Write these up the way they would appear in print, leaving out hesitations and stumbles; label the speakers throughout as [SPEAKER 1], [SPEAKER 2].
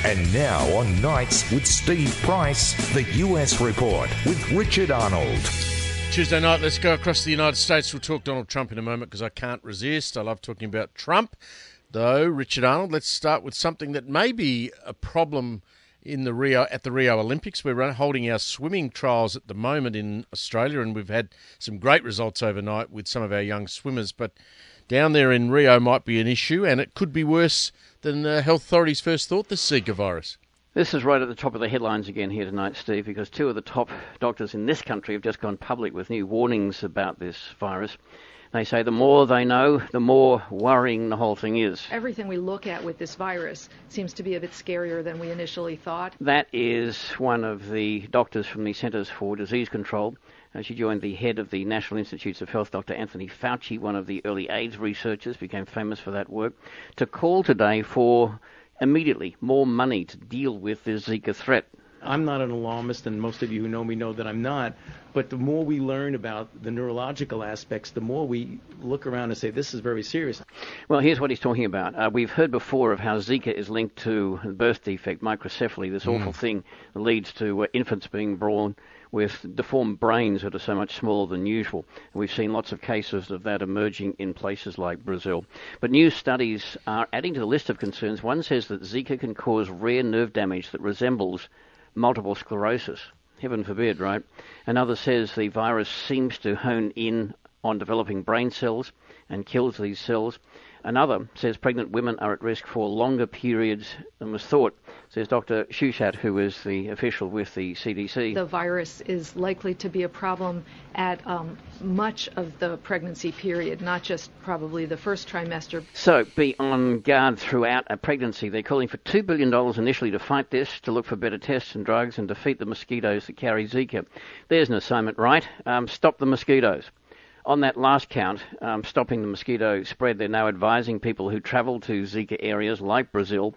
[SPEAKER 1] And now on Nights with Steve Price, the US Report with Richard Arnold.
[SPEAKER 2] Tuesday night, let's go across the United States. We'll talk Donald Trump in a moment because I can't resist. I love talking about Trump. Though, Richard Arnold, let's start with something that may be a problem at the Rio Olympics. We're holding our swimming trials at the moment in Australia, and we've had some great results overnight with some of our young swimmers. But down there in Rio might be an issue, and it could be worse than health authorities first thought, the Zika virus.
[SPEAKER 3] This is right at the top of the headlines again here tonight, Steve, because two of the top doctors in this country have just gone public with new warnings about this virus. They say the more they know, the more worrying the whole thing is.
[SPEAKER 4] Everything we look at with this virus seems to be a bit scarier than we initially thought.
[SPEAKER 3] That is one of the doctors from the Centers for Disease Control. She joined the head of the National Institutes of Health, Dr. Anthony Fauci, one of the early AIDS researchers, became famous for that work, to call today for immediately more money to deal with the Zika threat.
[SPEAKER 5] I'm not an alarmist, and most of you who know me know that I'm not, but the more we learn about the neurological aspects, the more we look around and say, this is very serious.
[SPEAKER 3] Well, here's what he's talking about. We've heard before of how Zika is linked to birth defect, microcephaly, this awful thing that leads to infants being born with deformed brains that are so much smaller than usual. And we've seen lots of cases of that emerging in places like Brazil. But new studies are adding to the list of concerns. One says that Zika can cause rare nerve damage that resembles multiple sclerosis. Heaven forbid, right? Another says the virus seems to hone in on developing brain cells and kills these cells. Another says pregnant women are at risk for longer periods than was thought, says Dr. Shushat, who is the official with the CDC.
[SPEAKER 4] The virus is likely to be a problem at much of the pregnancy period, not just probably the first trimester.
[SPEAKER 3] So be on guard throughout a pregnancy. They're calling for $2 billion initially to fight this, to look for better tests and drugs and defeat the mosquitoes that carry Zika. There's an assignment, right? Stop the mosquitoes. On that last count, stopping the mosquito spread, they're now advising people who travel to Zika areas like Brazil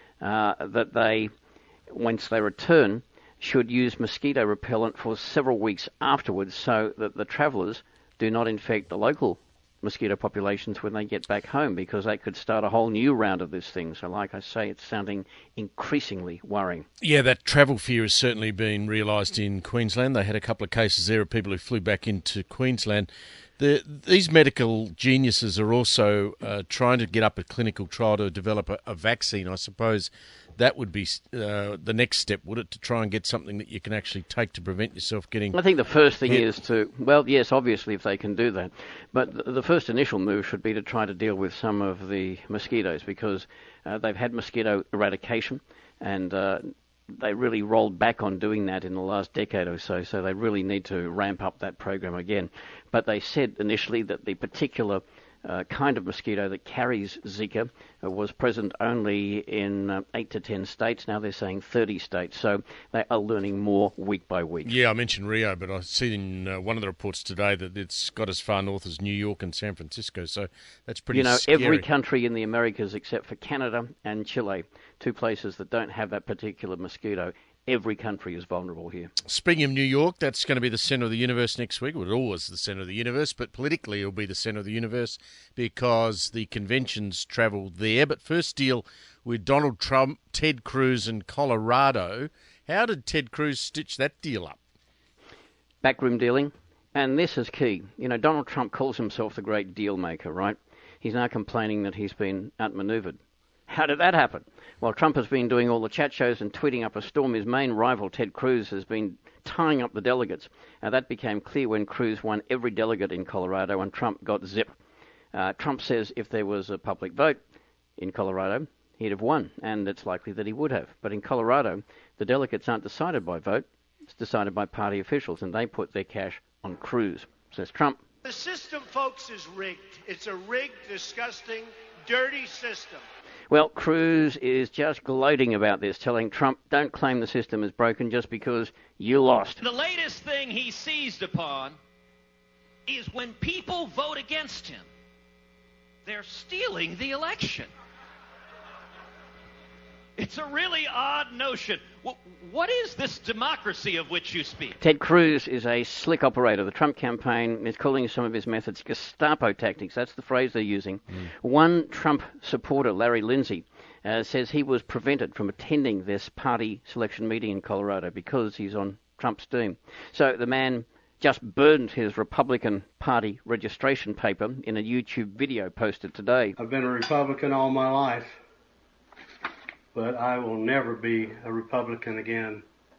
[SPEAKER 3] that they, once they return, should use mosquito repellent for several weeks afterwards so that the travellers do not infect the local mosquito populations when they get back home, because they could start a whole new round of this thing. So like I say, it's sounding increasingly worrying.
[SPEAKER 2] Yeah, that travel fear has certainly been realised in Queensland. They had a couple of cases there of people who flew back into Queensland. These medical geniuses are also trying to get up a clinical trial to develop a vaccine. I suppose that would be the next step, would it, to try and get something that you can actually take to prevent yourself getting...
[SPEAKER 3] I think the first thing is to, well, yes, obviously, if they can do that. But the first initial move should be to try to deal with some of the mosquitoes, because they've had mosquito eradication, and they really rolled back on doing that in the last decade or so, so they really need to ramp up that program again. But they said initially that the particular kind of mosquito that carries Zika was present only in 8 to 10 states. Now they're saying 30 states, so they are learning more week by week.
[SPEAKER 2] Yeah, I mentioned Rio, but I see in one of the reports today that it's got as far north as New York and San Francisco, so that's pretty scary.
[SPEAKER 3] Every country in the Americas except for Canada and Chile, two places that don't have that particular mosquito. Every country is vulnerable here.
[SPEAKER 2] Speaking of New York, that's going to be the centre of the universe next week. Well, it always the centre of the universe, but politically it'll be the centre of the universe because the conventions travel there. But first deal with Donald Trump, Ted Cruz and Colorado. How did Ted Cruz stitch that deal up?
[SPEAKER 3] Backroom dealing. And this is key. Donald Trump calls himself the great deal maker, right? He's now complaining that he's been outmaneuvered. How did that happen? Well, Trump has been doing all the chat shows and tweeting up a storm. His main rival, Ted Cruz, has been tying up the delegates. Now, that became clear when Cruz won every delegate in Colorado and Trump got zip. Trump says if there was a public vote in Colorado, he'd have won, and it's likely that he would have. But in Colorado, the delegates aren't decided by vote. It's decided by party officials, and they put their cash on Cruz, says Trump.
[SPEAKER 6] The system, folks, is rigged. It's a rigged, disgusting, dirty system.
[SPEAKER 3] Well, Cruz is just gloating about this, telling Trump, don't claim the system is broken just because you lost.
[SPEAKER 7] The latest thing he seized upon is when people vote against him, they're stealing the election. It's a really odd notion. What is this democracy of which you speak?
[SPEAKER 3] Ted Cruz is a slick operator. The Trump campaign is calling some of his methods Gestapo tactics. That's the phrase they're using. One Trump supporter, Larry Lindsey, says he was prevented from attending this party selection meeting in Colorado because he's on Trump's team. So the man just burned his Republican Party registration paper in a YouTube video posted today.
[SPEAKER 8] I've been a Republican all my life, but I will never be a Republican again.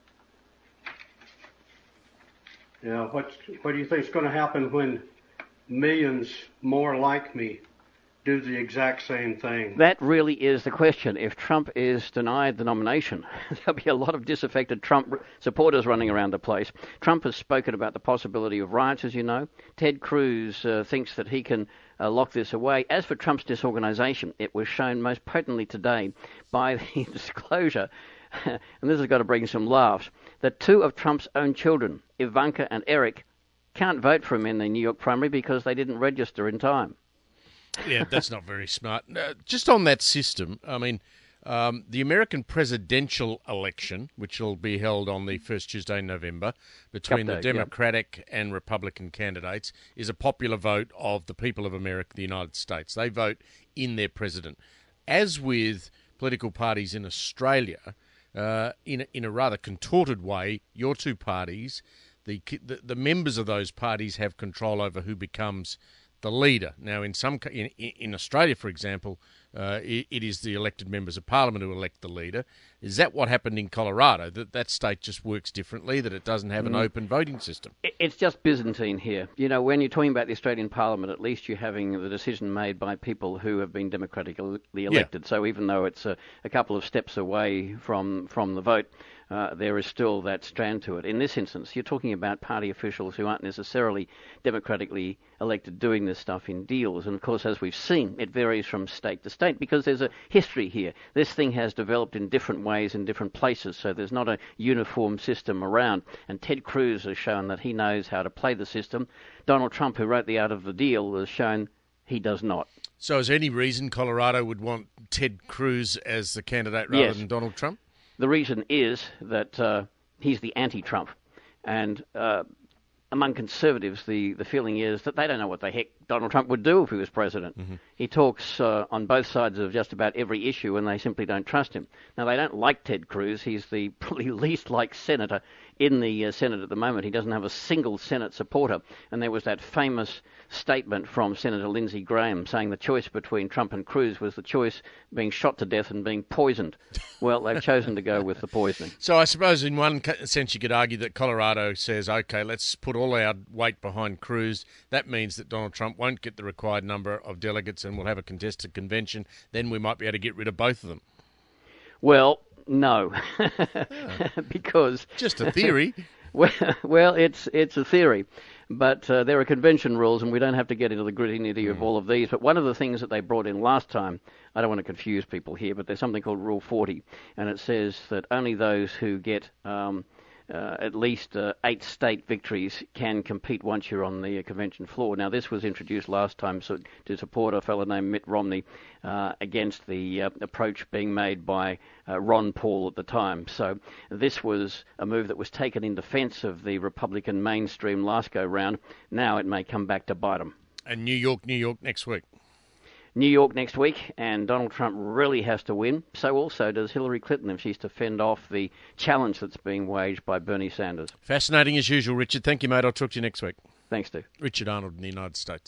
[SPEAKER 8] You know, what do you think is going to happen when millions more like me do the exact same thing?
[SPEAKER 3] That really is the question. If Trump is denied the nomination, there'll be a lot of disaffected Trump supporters running around the place. Trump has spoken about the possibility of riots, as you know. Ted Cruz thinks that he can lock this away. As for Trump's disorganization, it was shown most potently today by the disclosure, and this has got to bring some laughs, that two of Trump's own children, Ivanka and Eric, can't vote for him in the New York primary because they didn't register in time.
[SPEAKER 2] Yeah, that's not very smart. Just on that system, I mean, the American presidential election, which will be held on the first Tuesday in November, between the Democratic and Republican candidates, is a popular vote of the people of America, the United States. They vote in their president. As with political parties in Australia, in a rather contorted way, your two parties, the members of those parties have control over who becomes the leader. Now, in Australia, for example, it is the elected members of Parliament who elect the leader. Is that what happened in Colorado? That state just works differently, that it doesn't have an open voting system?
[SPEAKER 3] It's just Byzantine here. You know, when you're talking about the Australian Parliament, at least you're having the decision made by people who have been democratically elected. Yeah. So even though it's a couple of steps away from the vote, there is still that strand to it. In this instance, you're talking about party officials who aren't necessarily democratically elected doing this stuff in deals. And, of course, as we've seen, it varies from state to state because there's a history here. This thing has developed in different ways in different places, so there's not a uniform system around. And Ted Cruz has shown that he knows how to play the system. Donald Trump, who wrote the Art of the Deal, has shown he does not.
[SPEAKER 2] So is there any reason Colorado would want Ted Cruz as the candidate rather than Donald Trump?
[SPEAKER 3] The reason is that he's the anti-Trump. And among conservatives, the feeling is that they don't know what the heck Donald Trump would do if he was president. Mm-hmm. He talks on both sides of just about every issue, and they simply don't trust him. Now, they don't like Ted Cruz. He's the probably least liked senator in the Senate at the moment. He doesn't have a single Senate supporter. And there was that famous statement from Senator Lindsey Graham saying the choice between Trump and Cruz was the choice being shot to death and being poisoned. Well, they've chosen to go with the poisoning.
[SPEAKER 2] So I suppose in one sense you could argue that Colorado says, OK, let's put all our weight behind Cruz. That means that Donald Trump won't get the required number of delegates and we'll have a contested convention. Then we might be able to get rid of both of them.
[SPEAKER 3] Well, no, because...
[SPEAKER 2] Just a theory.
[SPEAKER 3] Well, it's a theory. But there are convention rules, and we don't have to get into the gritty-nitty of all of these. But one of the things that they brought in last time, I don't want to confuse people here, but there's something called Rule 40, and it says that only those who get at least 8 state victories can compete once you're on the convention floor. Now, this was introduced last time to support a fellow named Mitt Romney against the approach being made by Ron Paul at the time. So this was a move that was taken in defense of the Republican mainstream last go-round. Now it may come back to bite them.
[SPEAKER 2] And New York next week.
[SPEAKER 3] New York next week, and Donald Trump really has to win. So also does Hillary Clinton if she's to fend off the challenge that's being waged by Bernie Sanders.
[SPEAKER 2] Fascinating as usual, Richard. Thank you, mate. I'll talk to you next week.
[SPEAKER 3] Thanks, Steve.
[SPEAKER 2] Richard Arnold in the United States.